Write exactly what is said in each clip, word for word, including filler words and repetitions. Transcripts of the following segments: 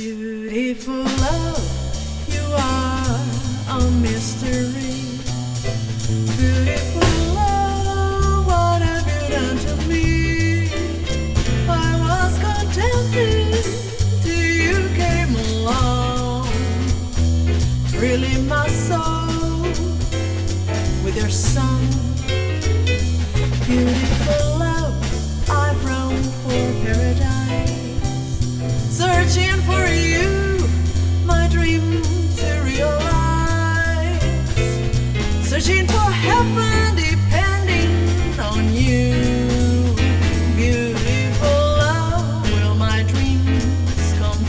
Beautiful love, you are a mystery. Beautiful love, what have you done to me? I was contented till you came along, thrilling my soul with your song. Beautiful love, I've roamed for paradise, searching for you, my dream to realize, searching for heaven, depending on you. Beautiful love, will my dreams come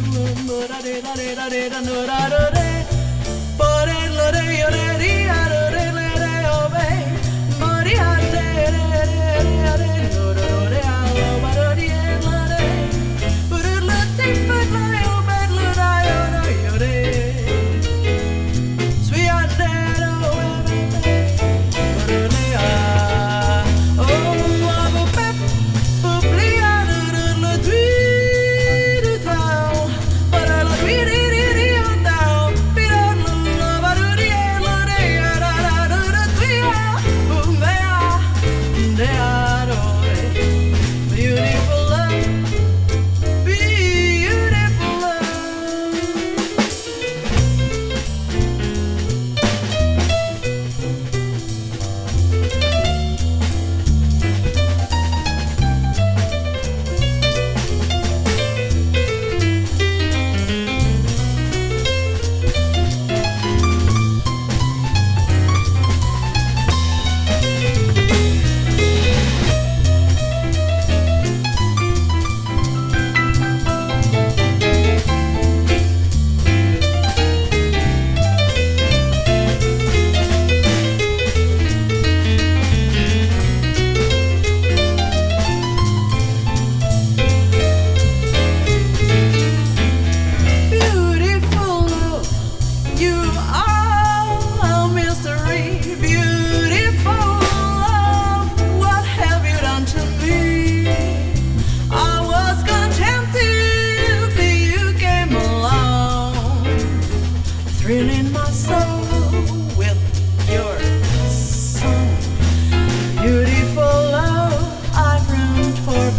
thrilling my soul with your song. Beautiful love, I've roamed for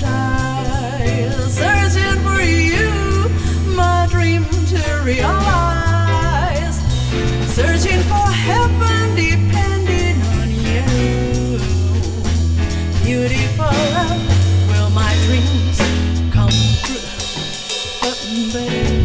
paradise, searching for you, my dream to realize, searching for heaven, depending on you. Beautiful love, will my dreams come true? But baby,